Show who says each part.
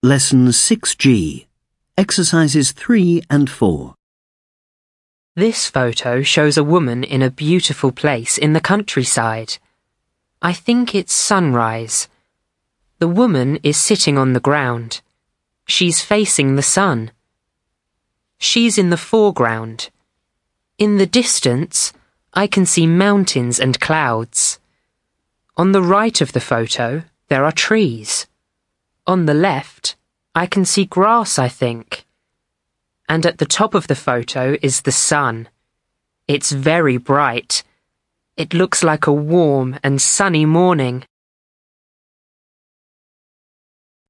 Speaker 1: Lesson 6G, Exercises 3 and 4.
Speaker 2: This photo shows a woman in a beautiful place in the countryside. I think it's sunrise. The woman is sitting on the ground. She's facing the sun. She's in the foreground. In the distance, I can see mountains and clouds. On the right of the photo, there are trees. On the left, I can see grass, I think. And at the top of the photo is the sun. It's very bright. It looks like a warm and sunny morning.